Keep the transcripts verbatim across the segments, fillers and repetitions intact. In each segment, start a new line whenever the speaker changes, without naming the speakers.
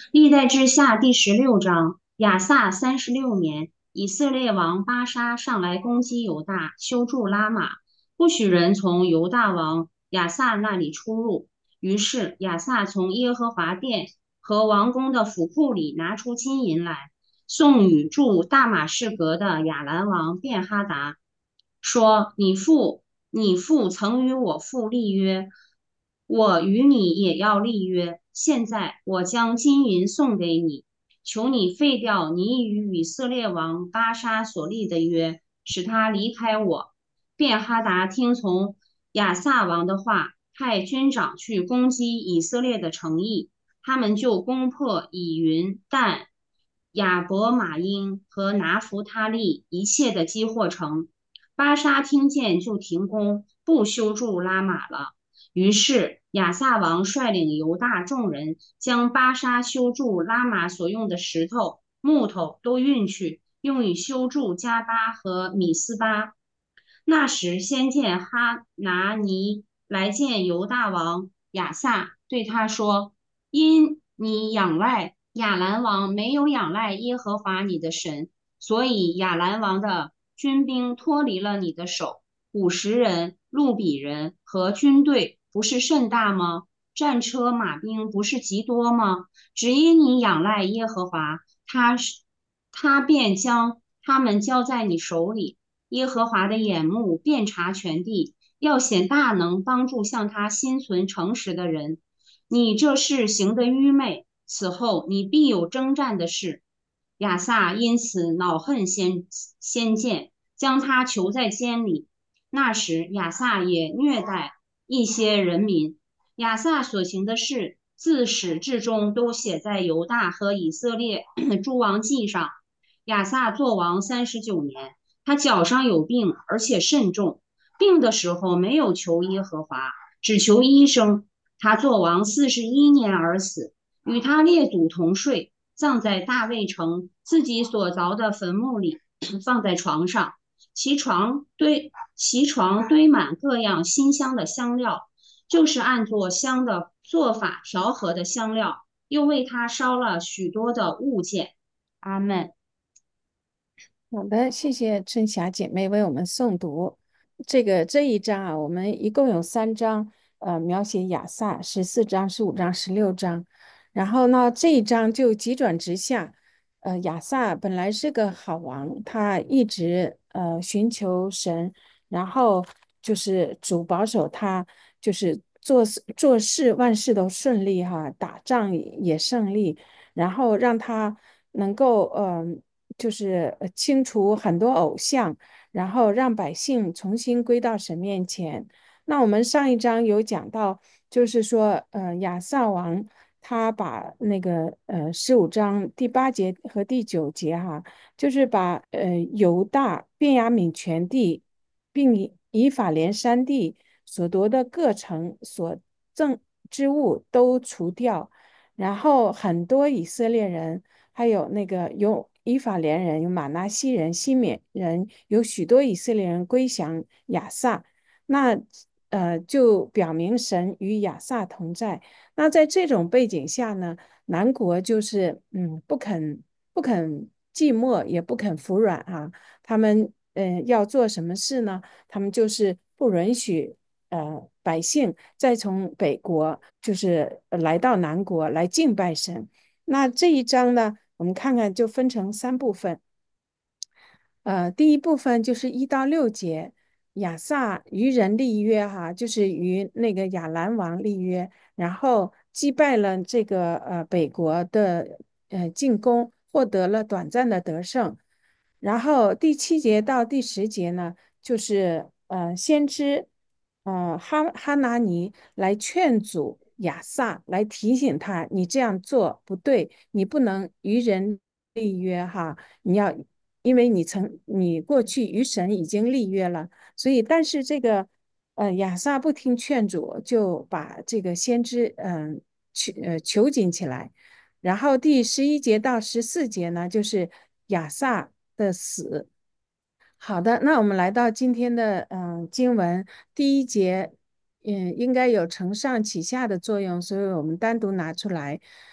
历代志下第十六章，亚萨三十六年，以色列王巴沙上来攻击犹大，修筑拉玛，不许人从犹大王亚萨那里出入。于是亚萨从耶和华殿和王宫的府库里拿出金银来，送与驻大马士革的亚兰王便哈达，说：“你父，你父曾与我父立约，我与你也要立约。现在我将金银送给你，求你废掉你与以色列王巴沙所立的约，使他离开我。”便哈达听从亚萨王的话，派军长去攻击以色列的城邑，他们就攻破以云、但、亚伯马因和拿弗他利一切的基货城。巴沙听见就停工，不修筑拉玛了。于是亚萨王率领犹大众人，将巴沙修筑拉玛所用的石头、木头都运去，用以修筑加巴和米斯巴。那时，先见哈拿尼来见犹大王亚萨，对他说：“因你仰赖亚兰王，没有仰赖耶和华你的神，所以亚兰王的军兵脱离了你的手。五十人、路比人和军队不是甚大吗？战车马兵不是极多吗？只因你仰赖耶和华，他是他便将他们交在你手里。耶和华的眼目遍察全地，要显大能，帮助向他心存诚实的人。你这事行得愚昧，此后你必有征战的事。”亚萨因此恼恨先先见，将他囚在监里。那时亚萨也虐待一些人民。亚萨所行的事，自始至终都写在犹大和以色列诸王记上。亚萨作王三十九年，他脚上有病，而且甚重。病的时候没有求耶和华，只求医生。他作王四十一年而死，与他列祖同睡，葬在大卫城自己所凿的坟墓里，放在床上。其床堆其床堆满各样馨香的香料，就是按做香的做法调和的香料，又为他烧了许多的物件。阿门。
好的，谢谢春霞姐妹为我们诵读这个这一章啊，我们一共有三章，呃，描写亚萨，十四章、十五章、十六章。然后呢，这一章就急转直下，呃，亚萨本来是个好王，他一直呃寻求神，然后就是主保守他，就是做事做事万事都顺利哈，打仗也胜利，然后让他能够嗯。呃就是呃清除很多偶像，然后让百姓重新归到神面前。那我们上一章有讲到，就是说，呃，亚萨王他把那个呃十五章第八节和第九节哈，就是把呃犹大、便雅悯全地，并以以法莲山地所夺的各城所赠之物都除掉，然后很多以色列人。还有那个有以法莲人、有马纳西人、西缅人，有许多以色列人归降亚萨，那呃就表明神与亚萨同在。那在这种背景下呢，南国就是嗯不肯不肯寂寞，也不肯服软啊。他们呃要做什么事呢？他们就是不允许呃百姓再从北国就是呃来到南国来敬拜神。那这一章呢？我们看看，就分成三部分。呃，第一部分就是一到六节，亚萨与人立约，哈，就是与那个亚兰王立约，然后击败了这个呃北国的呃进攻，获得了短暂的得胜。然后第七节到第十节呢，就是呃先知呃哈哈拿尼来劝阻亚萨，来提醒他，你这样做不对，你不能与人立约哈。你要，因为你曾你过去与神已经立约了，所以但是这个呃亚萨不听劝阻，就把这个先知嗯、呃、囚呃囚禁起来。然后第十一节到十四节呢，就是亚萨的死。好的，那我们来到今天的嗯、呃经文第一节，嗯，应该有承上启下的作用，所以我们单独拿出来。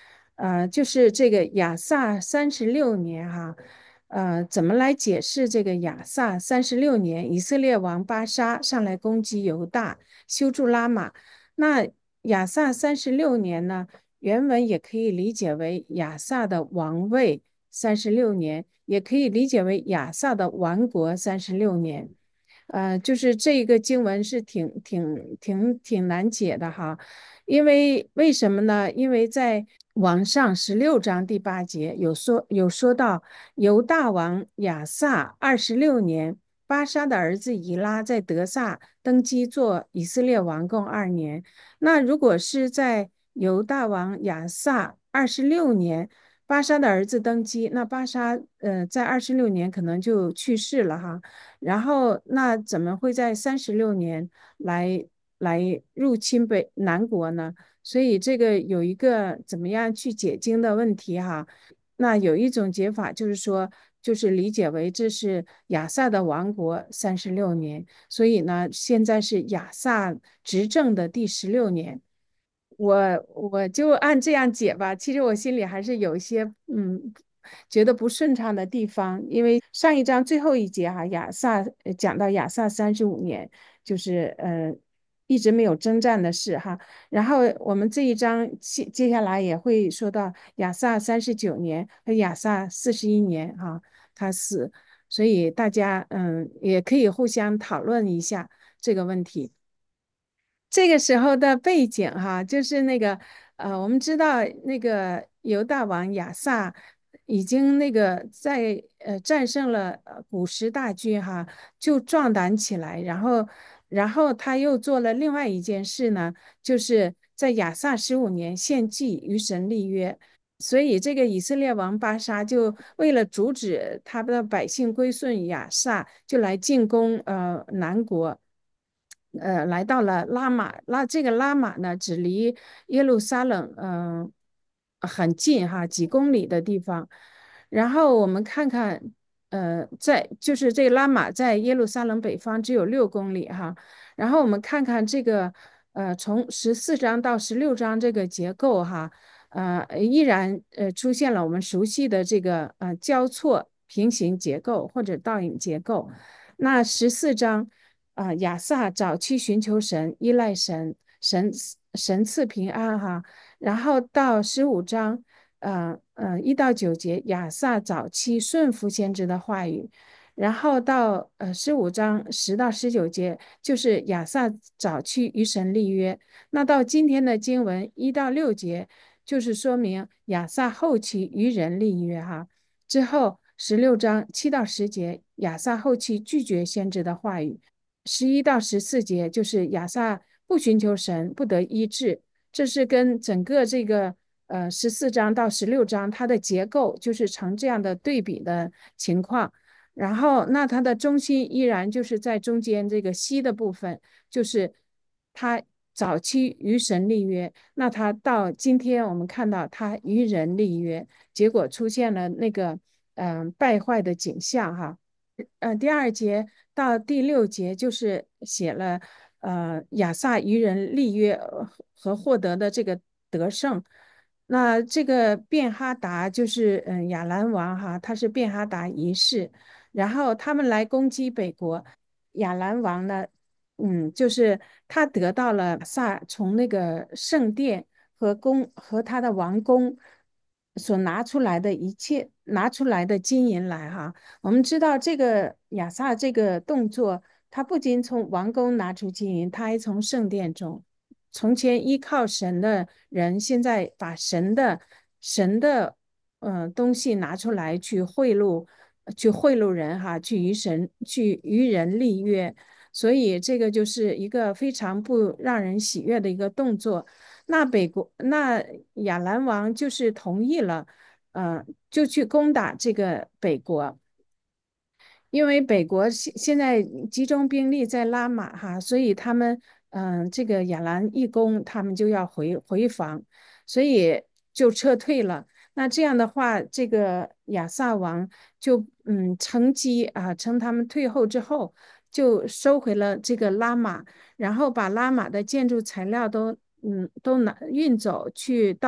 呃，就是这个亚萨三十六年哈，呃，怎么来解释这个亚萨三十六年？以色列王巴沙上来攻击犹大，修筑拉玛。那亚萨三十六年呢？原文也可以理解为亚萨的王位三十六年，也可以理解为亚萨的王国三十六年。呃，就是这一个经文是挺挺挺挺难解的哈，因为为什么呢？因为在王上十六章第八节有说有说到犹大王亚萨二十六年，巴沙的儿子以拉在德萨登基做以色列王共二年。那如果是在犹大王亚萨二十六年，巴沙的儿子登基，那巴沙呃在二十六年可能就去世了哈。然后那怎么会在三十六年来来入侵北南国呢？所以这个有一个怎么样去解经的问题哈。那有一种解法就是说，就是理解为这是亚萨的王国三十六年，所以呢，现在是亚萨执政的第十六年。我我就按这样解吧。其实我心里还是有一些嗯觉得不顺畅的地方，因为上一章最后一节哈、亚萨呃讲到亚萨三十五年，就是呃一直没有征战的事哈。然后我们这一章接接下来也会说到亚萨三十九年和亚萨四十一年哈、他死，所以大家嗯也可以互相讨论一下这个问题。这个时候的背景哈，就是那个呃，我们知道那个犹大王亚萨已经那个在呃战胜了呃古时大军哈，就壮胆起来，然后然后他又做了另外一件事呢，就是在亚萨十五年献祭与神立约。所以，这个以色列王巴沙就为了阻止他的百姓归顺亚萨，就来进攻呃南国，呃，来到了拉玛。那这个拉玛呢，只离耶路撒冷嗯、呃很近哈，几公里的地方。然后我们看看，呃，在就是这个拉玛在耶路撒冷北方只有六公里哈。然后我们看看这个，呃，从十四章到十六章这个结构哈。呃，依然呃出现了我们熟悉的这个呃交错平行结构或者倒影结构。那十四章啊、呃亚萨早期寻求神，依赖神，神神赐平安哈。然后到十五章，呃呃一到九节，亚萨早期顺服先知的话语。然后到呃十五章十到十九节，就是亚萨早期与神立约。那到今天的经文一到六节，就是说明亚萨后期与人立约哈。之后十六章七到十节，亚萨后期拒绝先知的话语。十一到十四节就是亚萨不寻求神，不得医治。这是跟整个这个呃十四章到十六章它的结构就是成这样的对比的情况。然后那它的中心依然就是在中间这个西的部分，就是它早期与神立约，那他到今天我们看到他与人立约，结果出现了那个嗯、呃败坏的景象哈。呃，第二节到第六节就是写了呃亚萨与人立约呃和获得的这个得胜。那这个便哈达就是嗯亚兰王哈，他是便哈达一世，然后他们来攻击北国。亚兰王呢，嗯，就是他得到了萨从那个圣殿和宫和他的王宫所拿出来的一切拿出来的金银来哈。我们知道这个亚萨这个动作，他不仅从王宫拿出金银，他还从圣殿中。从前依靠神的人，现在把神的神的呃东西拿出来去贿赂，去贿赂人哈，去与神去与人立约。所以这个就是一个非常不让人喜悦的一个动作。那北国那亚兰王就是同意了，呃，就去攻打这个北国。因为北国现现在集中兵力在拉玛哈，所以他们嗯、呃这个亚兰一攻，他们就要回回防，所以就撤退了。那这样的话，这个亚萨王就嗯乘机啊，趁他们退后之后，就收回了这个拉玛，然后把拉玛的建筑材料都嗯都拿运走去到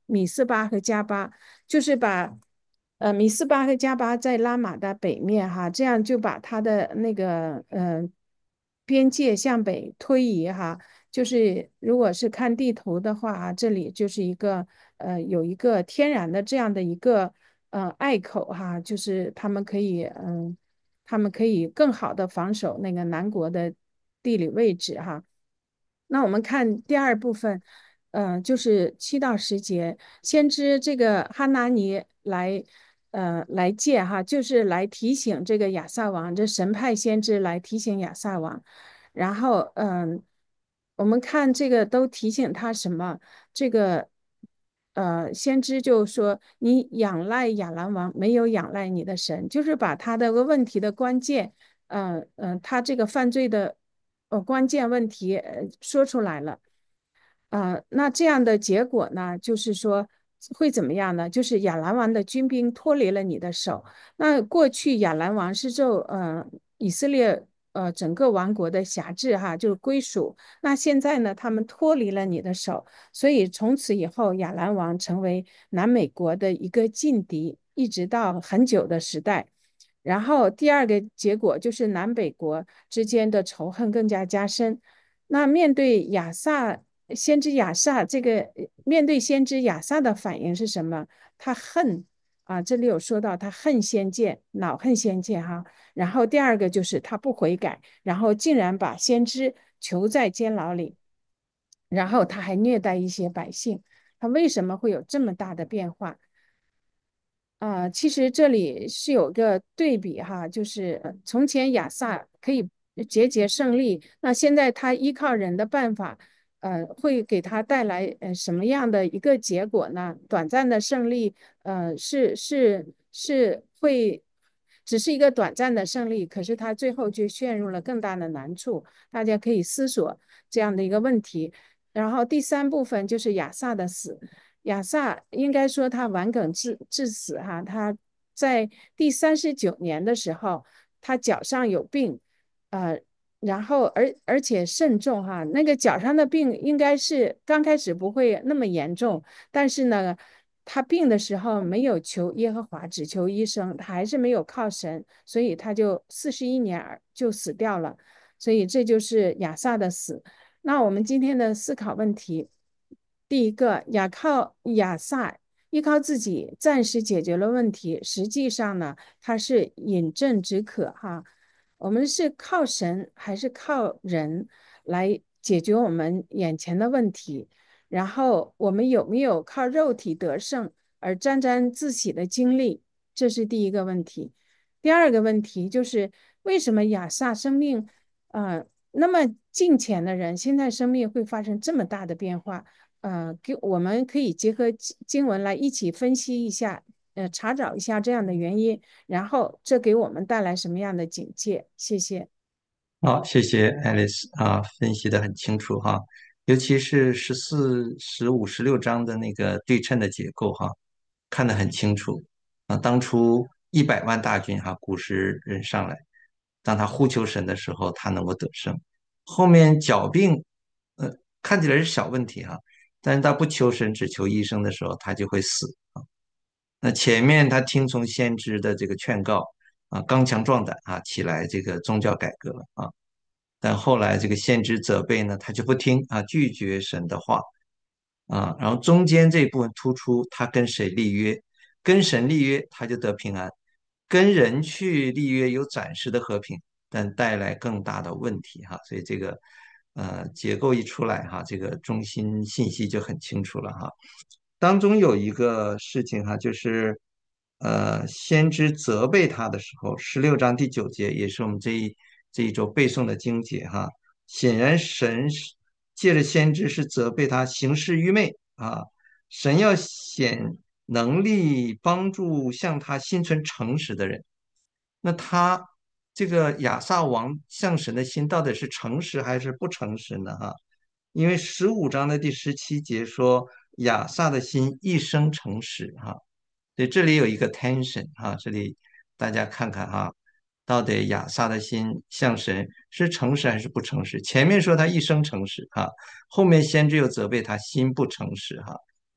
米斯巴和加巴，就是把呃米斯巴和加巴在拉玛的北面哈，这样就把它的那个呃边界向北推移哈。就是如果是看地图的话，这里就是一个呃有一个天然的这样的一个呃隘口哈，就是他们可以嗯、呃他们可以更好的防守那个南国的地理位置哈。那我们看第二部分，呃，就是七到十节，先知这个哈拿尼来，呃，来见哈，就是来提醒这个亚萨王，这神派先知来提醒亚萨王。然后，嗯、我们看这个都提醒他什么？这个，呃，先知就说：“你仰赖亚兰王，没有仰赖你的神。”就是把他的个问题的关键。嗯嗯、呃呃他这个犯罪的呃关键问题呃说出来了。呃，那这样的结果呢，就是说会怎么样呢？就是亚兰王的军兵脱离了你的手。那过去亚兰王是受呃以色列呃整个王国的辖制哈，就是归属。那现在呢，他们脱离了你的手，所以从此以后，亚兰王成为南美国的一个劲敌，一直到很久的时代。然后第二个结果就是南北国之间的仇恨更加加深。那面对亚萨先知亚萨这个，面对先知亚萨的反应是什么？他恨啊，这里有说到他恨先见，恼恨先见哈。然后第二个就是他不悔改，然后竟然把先知囚在监牢里，然后他还虐待一些百姓。他为什么会有这么大的变化？啊、呃其实这里是有个对比哈，就是呃从前亚萨可以节节胜利，那现在他依靠人的办法，呃，会给他带来呃什么样的一个结果呢？短暂的胜利，呃，是是是会只是一个短暂的胜利，可是他最后就陷入了更大的难处。大家可以思索这样的一个问题。然后第三部分就是亚萨的死。亚萨应该说他顽梗致致死哈，他在第三十九年的时候，他脚上有病，呃，然后而而且甚重哈，那个脚上的病应该是刚开始不会那么严重，但是呢，他病的时候没有求耶和华，只求医生，他还是没有靠神，所以他就四十一年就死掉了，所以这就是亚萨的死。那我们今天的思考问题，第一个，亚靠亚萨依靠自己暂时解决了问题，实际上呢，他是饮鸩止渴哈。我们是靠神还是靠人来解决我们眼前的问题？然后我们有没有靠肉体得胜而沾沾自喜的经历？这是第一个问题。第二个问题就是为什么亚萨生命，呃，那么近前的人，现在生命会发生这么大的变化？呃，给我们可以结合经文来一起分析一下，呃，查找一下这样的原因，然后这给我们带来什么样的警戒？谢谢。
好，谢谢 Alice 啊，分析的很清楚哈，尤其是十四、十五、十六章的那个对称的结构哈，看得很清楚啊。当初一百万大军哈，古时人上来，当他呼求神的时候，他能够得胜。后面脚病，呃，看起来是小问题哈，但是他不求神，只求医生的时候，他就会死。那前面他听从先知的这个劝告啊，刚强壮胆啊，起来这个宗教改革啊。但后来这个先知责备呢，他就不听啊，拒绝神的话啊。然后中间这一部分突出他跟谁立约，跟神立约他就得平安，跟人去立约有暂时的和平，但带来更大的问题哈。所以这个呃结构一出来哈，这个中心信息就很清楚了哈。当中有一个事情哈，就是呃，先知责备他的时候，十六章第九节也是我们这一这一周背诵的经节哈。显然神是借着先知是责备他行事愚昧啊，神要显能力帮助向他心存诚实的人。那他这个亚萨王向神的心到底是诚实还是不诚实呢？哈，因为十五章的第十七节说亚萨的心一生诚实哈，所以这里有一个 tension 哈，这里大家看看哈，到底亚萨的心向神是诚实还是不诚实？前面说他一生诚实哈，后面先知又责备他心不诚实哈。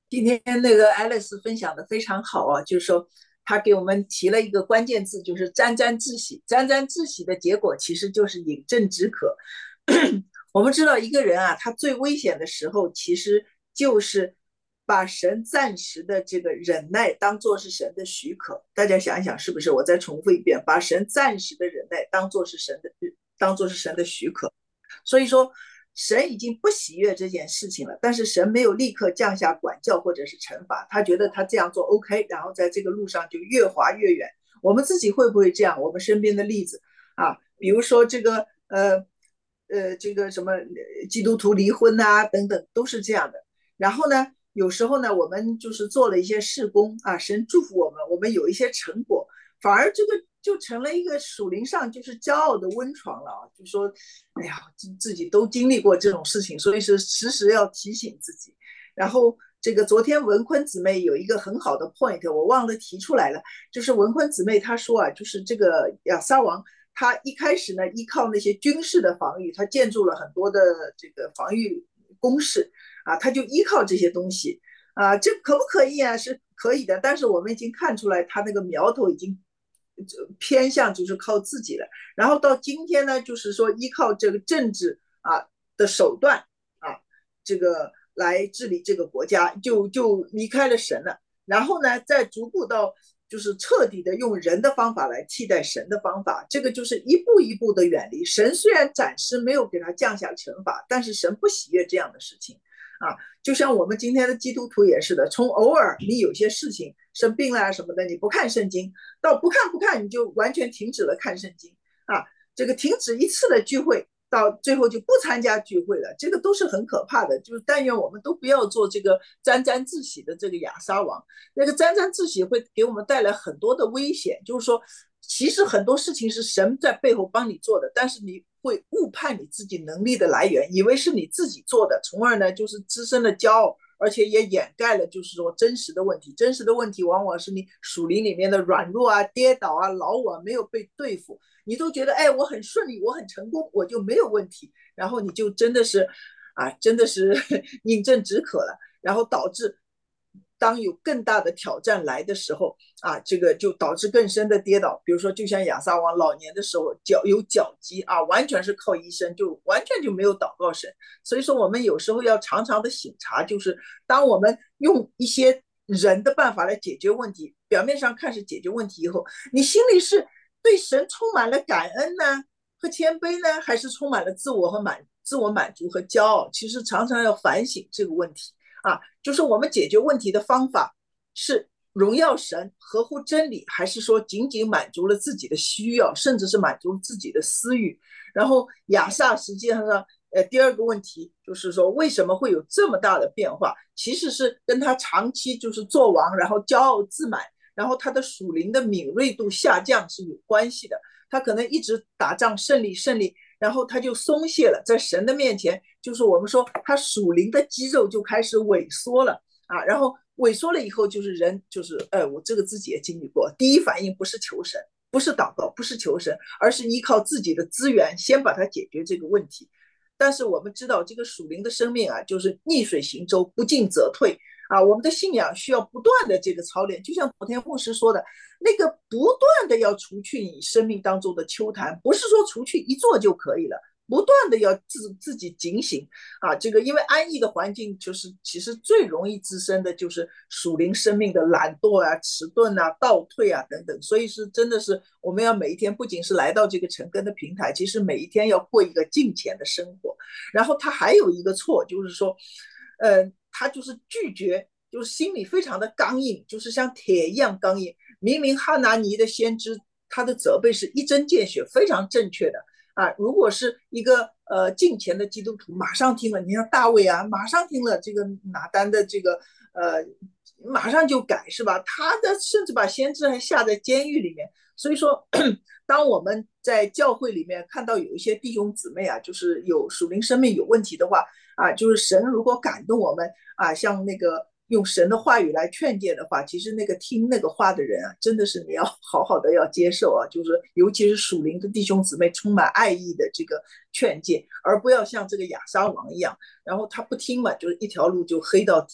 今天那个 Alice 分享的非常好啊，就是说他给我们提了一个关键字，就是沾沾自喜。沾沾自喜的结果其实就是饮鸩止渴。我们知道一个人啊，他最危险的时候，其实就是把神暂时的这个忍耐当做是神的许可。大家想一想，是不是？我再重复一遍，把神暂时的忍耐当做是神的，当做是神的许可。所以说，神已经不喜悦这件事情了，但是神没有立刻降下管教或者是惩罚，他觉得他这样做 OK， 然后在这个路上就越滑越远。我们自己会不会这样？我们身边的例子啊，比如说这个呃呃这个什么基督徒离婚啊等等，都是这样的。然后呢，有时候呢，我们就是做了一些事工啊，神祝福我们，我们有一些成果，反而这个就成了一个属灵上就是骄傲的温床了啊，就说，哎呀，自己都经历过这种事情，所以是时时要提醒自己。然后这个昨天文坤姊妹有一个很好的 point， 我忘了提出来了，就是文坤姊妹她说啊，就是这个亚撒王。他一开始呢，依靠那些军事的防御，他建筑了很多的这个防御工事啊，他就依靠这些东西啊，这可不可以啊？是可以的，但是我们已经看出来，他那个苗头已经偏向就是靠自己了。然后到今天呢，就是说依靠这个政治啊的手段啊，这个来治理这个国家，就就离开了神了。然后呢，再逐步到就是彻底的用人的方法来替代神的方法，这个就是一步一步的远离神。虽然暂时没有给他降下惩罚，但是神不喜悦这样的事情啊。就像我们今天的基督徒也是的，从偶尔你有些事情生病啦什么的，你不看圣经，到不看不看你就完全停止了看圣经啊。这个停止一次的聚会，到最后就不参加聚会了，这个都是很可怕的。就是但愿我们都不要做这个沾沾自喜的这个亚撒王。那个沾沾自喜会给我们带来很多的危险，就是说，其实很多事情是神在背后帮你做的，但是你会误判你自己能力的来源，以为是你自己做的，从而呢就是滋生了骄傲，而且也掩盖了就是说真实的问题。真实的问题往往是你属灵里面的软弱啊、跌倒啊、老我没有被对付，你都觉得哎我很顺利，我很成功，我就没有问题，然后你就真的是啊真的是饮鸩止渴了，然后导致当有更大的挑战来的时候啊，这个就导致更深的跌倒。比如说，就像亚撒王老年的时候，脚有脚疾啊，完全是靠医生，就完全就没有祷告神。所以说，我们有时候要常常的省察，就是当我们用一些人的办法来解决问题，表面上看是解决问题以后，你心里是对神充满了感恩呢，和谦卑呢，还是充满了自我和满自我满足和骄傲？其实常常要反省这个问题。啊，就是我们解决问题的方法是荣耀神、合乎真理，还是说仅仅满足了自己的需要，甚至是满足自己的私欲？然后亚萨实际上呢，呃，第二个问题就是说，为什么会有这么大的变化？其实是跟他长期就是做王，然后骄傲自满，然后他的属灵的敏锐度下降是有关系的。他可能一直打仗胜利胜利，然后他就松懈了，在神的面前，就是我们说他属灵的肌肉就开始萎缩了啊，然后萎缩了以后，就是人就是呃，我这个自己也经历过，第一反应不是求神，不是祷告，不是求神，而是依靠自己的资源先把它解决这个问题。但是我们知道，这个属灵的生命啊，就是逆水行舟，不进则退啊。我们的信仰需要不断的这个操练，就像昨天牧师说的，那个不断的要除去你生命当中的丘坛，不是说除去一座就可以了。不断的要自自己警醒啊，这个因为安逸的环境，就是其实最容易滋生的就是属灵生命的懒惰啊、迟钝啊、倒退啊等等。所以是真的是我们要每一天不仅是来到这个成根的平台，其实每一天要过一个敬虔的生活。然后他还有一个错，就是说，呃，他就是拒绝，就是心里非常的刚硬，就是像铁一样刚硬。明明哈拿尼的先知他的责备是一针见血，非常正确的。啊，如果是一个呃敬虔的基督徒，马上听了，你像大卫啊，马上听了这个拿单的这个呃，马上就改是吧？他的甚至把先知还下在监狱里面。所以说，当我们在教会里面看到有一些弟兄姊妹啊，就是有属灵生命有问题的话啊，就是神如果感动我们啊，像那个。用神的话语来劝诫的话，其实那个听那个话的人啊，真的是你要好好的要接受啊，就是尤其是属灵的弟兄姊妹充满爱意的这个劝诫，而不要像这个亚撒王一样，然后他不听嘛，就是一条路就黑到底了。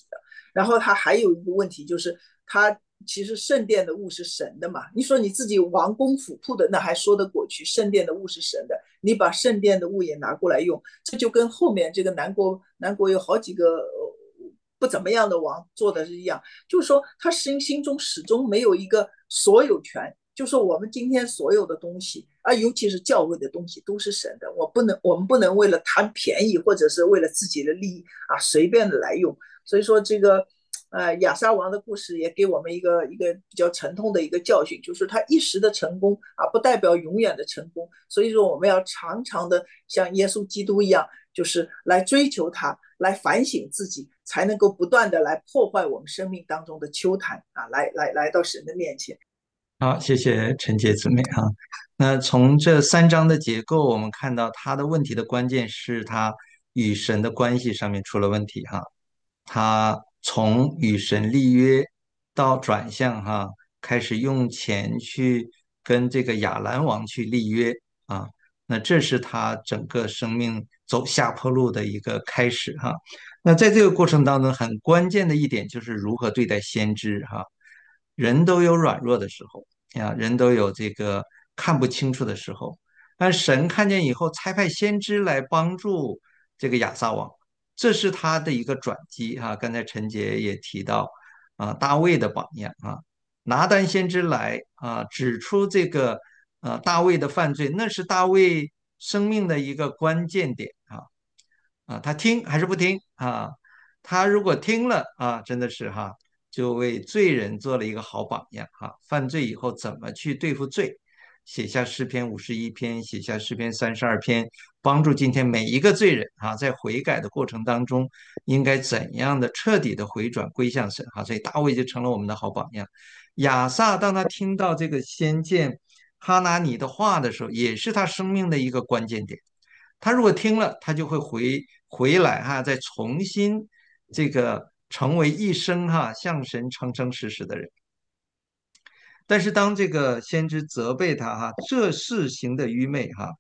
然后他还有一个问题就是，他其实圣殿的物是神的嘛，你说你自己王公府铺的那还说得过去，圣殿的物是神的，你把圣殿的物也拿过来用，这就跟后面这个南国南国有好几个。不怎么样的王做的是一样，就是说他心心中始终没有一个所有权，就是我们今天所有的东西啊，尤其是教会的东西都是神的，我不能，我们不能为了贪便宜或者是为了自己的利益啊随便的来用。所以说这个呃亚沙王的故事也给我们一个一个比较沉痛的一个教训，就是他一时的成功啊不代表永远的成功，所以说我们要常常的像耶稣基督一样，就是来追求他，来反省自己，才能够不断的来破坏我们生命当中的丘坛啊，来来来到神的面前。
好，谢谢陈杰姊妹哈。那从这三章的结构，我们看到他的问题的关键是他与神的关系上面出了问题哈。他从与神立约到转向哈，开始用钱去跟这个亚兰王去立约啊。那这是他整个生命走下坡路的一个开始哈。那在这个过程当中，很关键的一点就是如何对待先知哈。人都有软弱的时候呀，人都有这个看不清楚的时候。但神看见以后，差派先知来帮助这个亚撒王，这是他的一个转机哈。刚才陈杰也提到啊，大卫的榜样啊，拿单先知来啊，指出这个呃大卫的犯罪，那是大卫生命的一个关键点啊。啊，他听还是不听啊？他如果听了啊，真的是哈，就为罪人做了一个好榜样哈。犯罪以后怎么去对付罪？写下诗篇五十一篇，写下诗篇三十二篇，帮助今天每一个罪人啊，在悔改的过程当中，应该怎样的彻底的回转归向神哈。所以大卫就成了我们的好榜样。亚萨当他听到这个先见哈拿尼的话的时候，也是他生命的一个关键点。他如果听了，他就会回回来哈，再重新这个成为一生哈向神诚诚实实的人。但是当这个先知责备他哈，这是行的愚昧哈，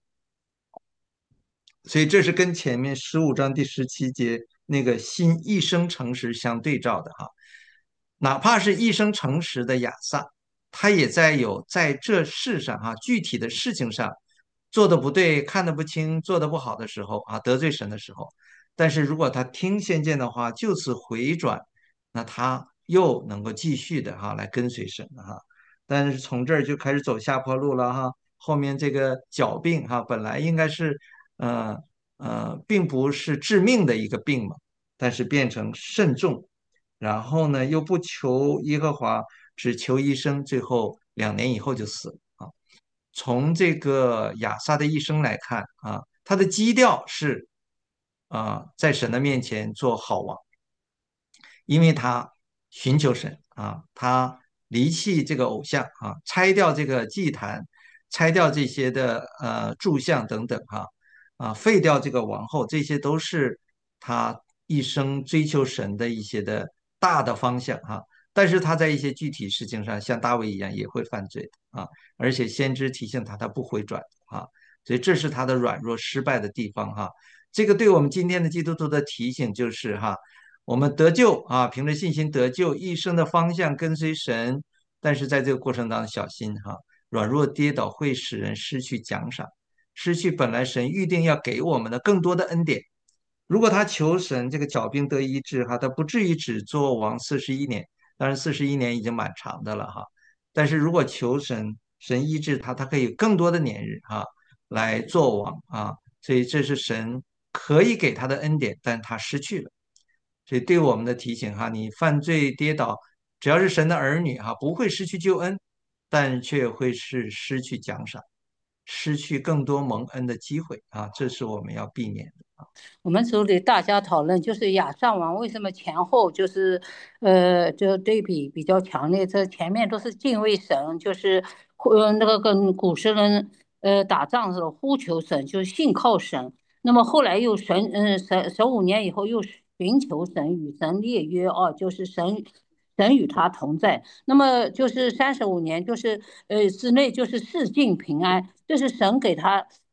所以这是跟前面十五章第十七节那个心一生诚实相对照的哈。哪怕是一生诚实的亚萨，他也在有在这世上哈具体的事情上做的不对、看得不清、做的不好的时候啊，得罪神的时候。但是如果他听先见的话，就此回转，那他又能够继续的哈来跟随神了哈。但是从这儿就开始走下坡路了哈。后面这个脚病哈，本来应该是呃呃，并不是致命的一个病嘛，但是变成慎重。然后呢，又不求耶和华，只求医生，最后两年以后就死了啊。从这个亚萨的一生来看啊，他的基调是啊，在神的面前做好王，因为他寻求神啊，他离弃这个偶像啊，拆掉这个祭坛，拆掉这些的呃柱像等等哈啊，废掉这个王后，这些都是他一生追求神的一些的大的方向哈。但是他在一些具体事情上，像大卫一样也会犯罪的啊，而且先知提醒他，他不回转啊，所以这是他的软弱失败的地方哈。这个对我们今天的基督徒的提醒就是哈。我们得救啊，凭着信心得救，一生的方向跟随神，但是在这个过程当中小心哈，软弱跌倒会使人失去奖赏，失去本来神预定要给我们的更多的恩典。如果他求神这个脚病得医治哈，他不至于只做王四十一年，当然四十一年已经蛮长的了哈。但是如果求神神医治他，他可以有更多的年日哈来做王啊，所以这是神可以给他的恩典，但他失去了。所以对我们的提醒哈，你犯罪跌倒，只要是神的儿女哈，不会失去救恩，但却会是失去奖赏，失去更多蒙恩的机会啊，这是我们要避免的。
我们组里大家讨论，就是亚上王为什么前后就是，呃，就对比比较强烈。这前面都是敬畏神，就是呃那个跟古时人呃打仗时候呼求神，就是信靠神。那么后来又神嗯十十五年以后又寻求神，与神立约哦，就是神神与他同在。那么就是三十五年，就是呃之内就是四境平安，这是神给他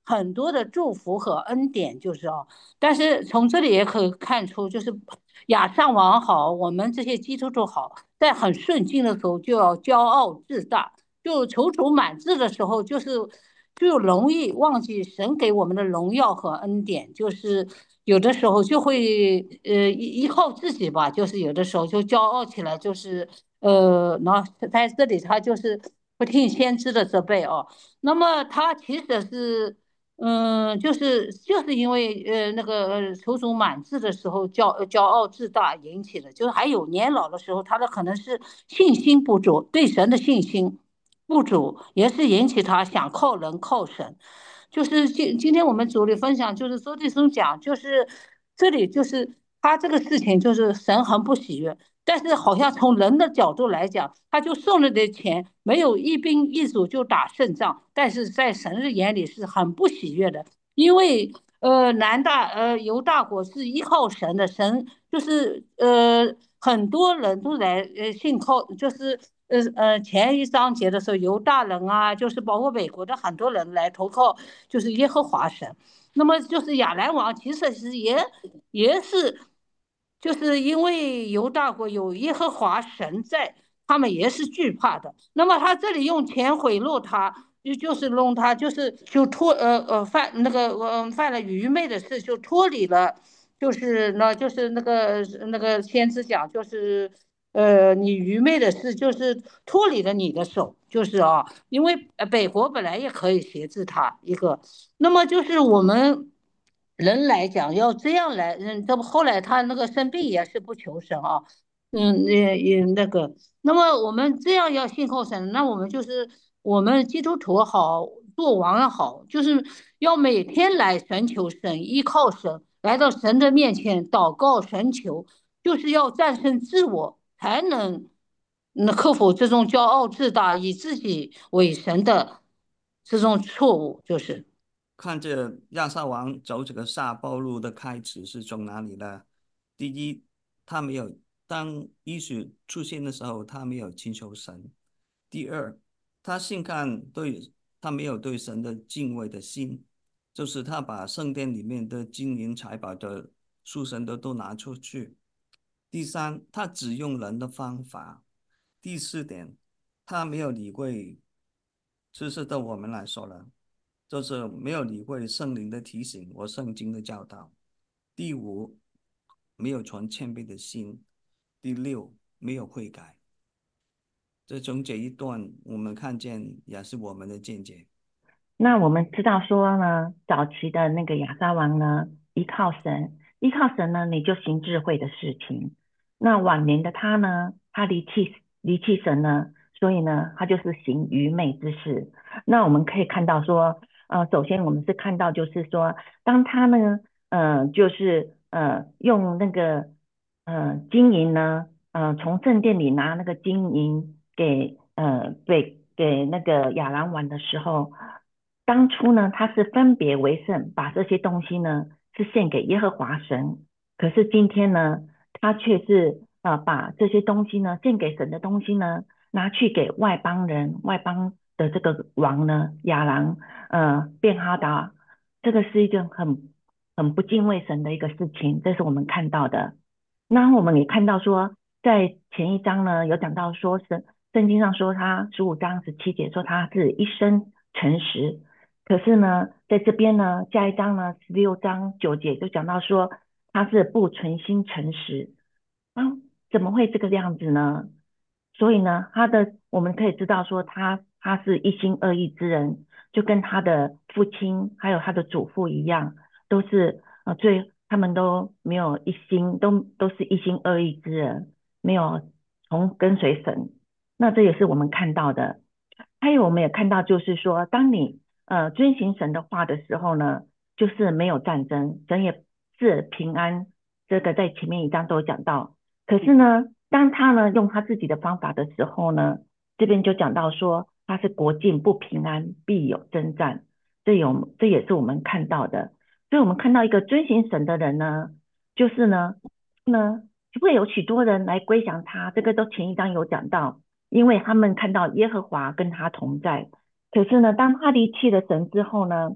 很多的祝福和恩典，就是啊。但是从这里也可以看出，就是亚上王好，我们这些基督徒好，在很顺境的时候就要骄傲自大，就踌躇满志的时候，就是就容易忘记神给我们的荣耀和恩典，就是有的时候就会呃依依靠自己吧，就是有的时候就骄傲起来，就是呃，然后在这里他就是不听先知的责备哦。那么他其实是。嗯，就是就是因为呃那个呃踌躇满志的时候骄骄傲自大引起的，就是还有年老的时候，他的可能是信心不足，对神的信心不足，也是引起他想靠人靠神。就是今今天我们组里分享，就是周弟兄讲，就是这里就是他这个事情，就是神很不喜悦。但是好像从人的角度来讲，他就送了点钱，没有一兵一卒就打胜仗，但是在神的眼里是很不喜悦的，因为呃南大呃犹大国是依靠神的，神就是呃很多人都来呃信靠，就是呃呃前一章节的时候，犹大人啊，就是包括美国的很多人来投靠，就是耶和华神。那么就是亚兰王其实是也也是，就是因为犹大国有耶和华神在，他们也是惧怕的。那么他这里用钱贿赂他，就就是弄他就是就脱呃呃犯那个呃犯了愚昧的事，就脱离了，就是那就是那个那个先知讲就是呃你愚昧的事就是脱离了你的手，就是啊，因为呃北国本来也可以挟制他一个。那么就是我们人来讲，要这样来，嗯，这不后来他那个生病也是不求神啊，嗯，也也那个，那么我们这样要信靠神，那我们就是我们基督徒好，做王也好，就是要每天来神求神，依靠神，来到神的面前祷告神求，就是要战胜自我，才能那克服这种骄傲自大，以自己为神的这种错误，就是。
看着亚萨王走这个下坡路的开始是从哪里呢？第一，他没有当医术出现的时候，他没有祈求神；第二，他信看对他没有对神的敬畏的心，就是他把圣殿里面的金银财宝的属神的都拿出去；第三，他只用人的方法；第四点，他没有理会，这是对我们来说了。就是没有理会圣灵的提醒和圣经的教导。第五，没有存谦卑的心。第六，没有悔改。这从这一段我们看见也是我们的见解。
那我们知道说呢，早期的那个亚撒王呢，依靠神，依靠神呢，你就行智慧的事情。那晚年的他呢，他离弃离弃神呢，所以呢，他就是行愚昧之事。那我们可以看到说，呃，首先我们是看到就是说，当他呢，呃，就是呃，用那个呃金银呢，呃，从正殿里拿那个金银给呃给给那个亚兰王的时候。当初呢，他是分别为圣，把这些东西呢是献给耶和华神。可是今天呢，他却是呃把这些东西呢献给神的东西呢，拿去给外邦人，外邦的这个王呢亚兰呃便哈达，这个是一件很很不敬畏神的一个事情，这是我们看到的。那我们也看到说，在前一章呢有讲到说神圣经上说他十五章十七节说他是一生诚实。可是呢，在这边呢，下一章呢，十六章九节就讲到说他是不存心诚实啊，怎么会这个样子呢？所以呢，他的我们可以知道说他他是一心二意之人，就跟他的父亲还有他的祖父一样，都是呃最他们都没有一心，都都是一心二意之人，没有从跟随神。那这也是我们看到的。还有我们也看到，就是说，当你呃遵行神的话的时候呢，就是没有战争，神也是平安。这个在前面一章都有讲到。可是呢，当他呢用他自己的方法的时候呢，这边就讲到说他是国境不平安，必有征战。这有这也是我们看到的。所以我们看到一个遵行神的人呢，就是呢呢就会有许多人来归降他。这个都前一章有讲到。因为他们看到耶和华跟他同在，可是呢，当他离弃了神之后呢，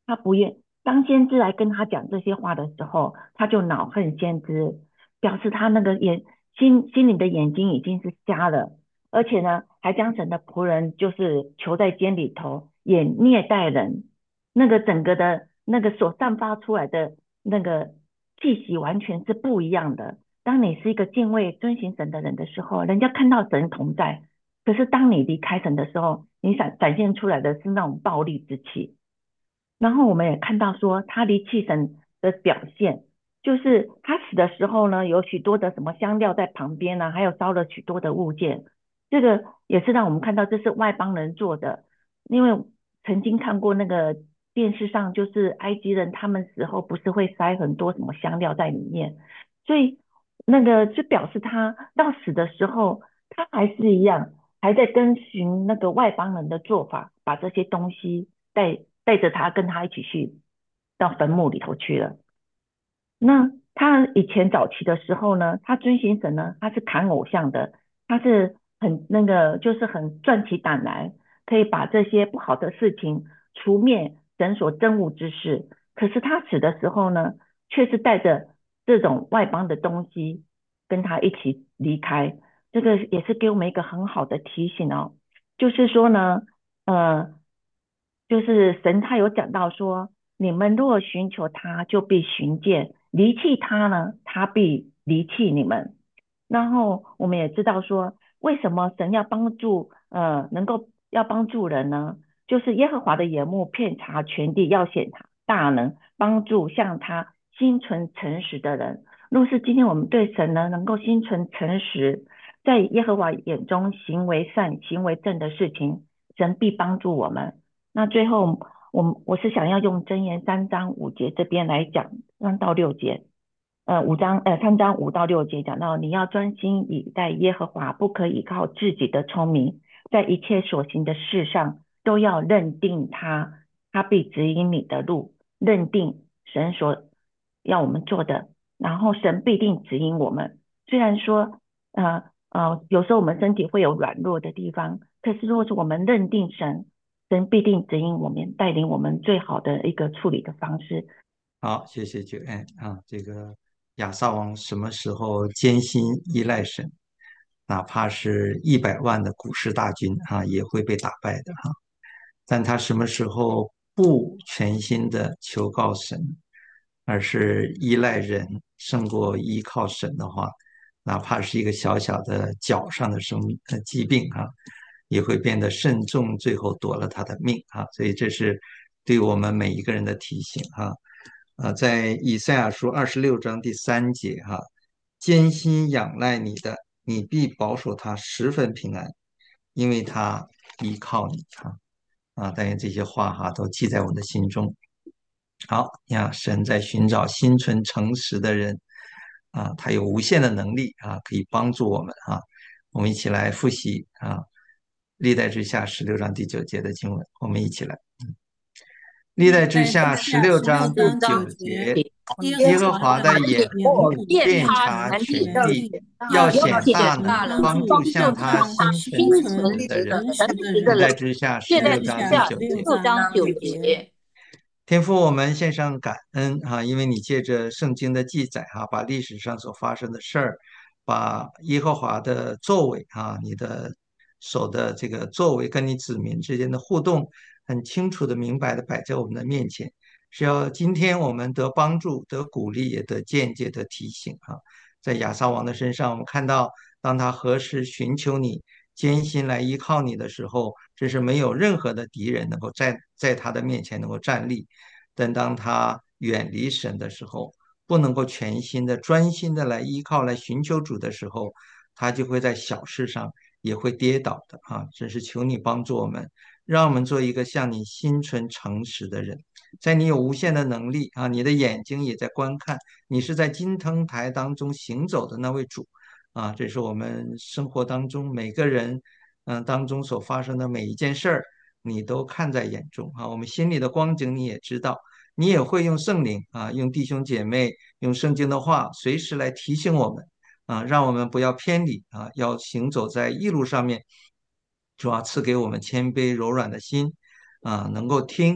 他不愿。当先知来跟他讲这些话的时候，他就恼恨先知，表示他那个眼心心里的眼睛已经是瞎了，而且呢，还将神的仆人就是囚在监里头，也虐待人，那个整个的那个所散发出来的那个气息完全是不一样的。当你是一个敬畏遵行神的人的时候，人家看到神同在，可是当你离开神的时候，你展展现出来的是那种暴力之气。然后我们也看到说，他离弃神的表现，就是他死的时候呢，有许多的什么香料在旁边呢、啊，还有烧了许多的物件。这个也是让我们看到这是外邦人做的，因为曾经看过那个电视上，就是埃及人他们死后不是会塞很多什么香料在里面，所以那个就表示他到死的时候，他还是一样，还在跟循那个外邦人的做法，把这些东西带带着他跟他一起去到坟墓里头去了。那他以前早期的时候呢，他遵行神呢，他是砍偶像的，他是很那个，就是很壮起胆来，可以把这些不好的事情除灭神所憎恶之事。可是他死的时候呢，却是带着这种外邦的东西跟他一起离开。这个也是给我们一个很好的提醒哦，就是说呢，呃，就是神他有讲到说，你们若寻求他，就必寻见；离弃他呢，他必离弃你们。然后我们也知道说，为什么神要帮助呃能够要帮助人呢？就是耶和华的眼目遍察全地，要显他大能，帮助向他心存诚实的人。若是今天我们对神呢能够心存诚实，在耶和华眼中行为善、行为正的事情，神必帮助我们。那最后，我我是想要用箴言三章五节这边来讲，三到六节。呃，五章呃三章五到六节讲到，你要专心倚待耶和华，不可以靠自己的聪明，在一切所行的事上都要认定他，他必指引你的路，认定神所要我们做的，然后神必定指引我们。虽然说呃呃有时候我们身体会有软弱的地方，可是如果是我们认定神，神必定指引我们，带领我们最好的一个处理的方式。
好，谢谢九安啊。这个亚撒王什么时候坚心依赖神，哪怕是一百万的古时大军啊，也会被打败的哈、但他什么时候不全心的求告神，而是依赖人胜过依靠神的话，哪怕是一个小小的脚上的生呃疾病啊，也会变得慎重，最后夺了他的命啊。所以这是对我们每一个人的提醒啊。啊，在以赛亚书二十六章第三节哈、艰辛仰赖你的，你必保守他十分平安，因为他依靠你啊。啊，但愿这些话哈都记在我的心中。好呀，神在寻找心存诚实的人啊，他有无限的能力啊，可以帮助我们啊。我们一起来复习啊，历代之下十六章第九节的经文，我们一起来。历代之下十六章第九节，耶和华的眼目遍察全地，要显大能，帮助向他心存诚实的人。历代之下十六章第九节。
六章九节。
天父，我们献上感恩哈、啊，因为你借着圣经的记载哈、啊，把历史上所发生的事儿，把耶和华的作为啊，你的手的这个作为跟你子民之间的互动，很清楚的、明白的摆在我们的面前，是要今天我们得帮助、得鼓励，也得间接的提醒啊。在亚撒王的身上，我们看到，当他何时寻求你，艰辛来依靠你的时候，这是没有任何的敌人能够在在他的面前能够站立。但当他远离神的时候，不能够全心的、专心的来依靠、来寻求主的时候，他就会在小事上也会跌倒的啊！真是求你帮助我们，让我们做一个向你心存诚实的人。在你有无限的能力啊，你的眼睛也在观看，你是在金灯台当中行走的那位主啊！这是我们生活当中每个人嗯、呃、当中所发生的每一件事儿，你都看在眼中啊。我们心里的光景你也知道，你也会用圣灵啊，用弟兄姐妹，用圣经的话，随时来提醒我们啊，让我们不要偏离啊，要行走在义路上面。主要赐给我们谦卑柔软的心啊，能够听。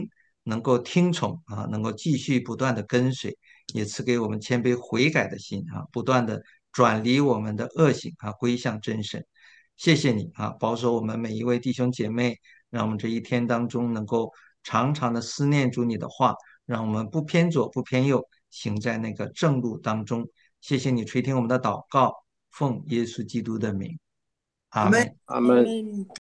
能够听从啊，能够继续不断的跟随，也赐给我们谦卑悔改的心啊，不断的转离我们的恶行啊，归向真神。谢谢你啊，保守我们每一位弟兄姐妹，让我们这一天当中能够常常的思念主你的话，让我们不偏左不偏右，行在那个正路当中。谢谢你垂听我们的祷告，奉耶稣基督的名，
阿门。
阿门。
阿门。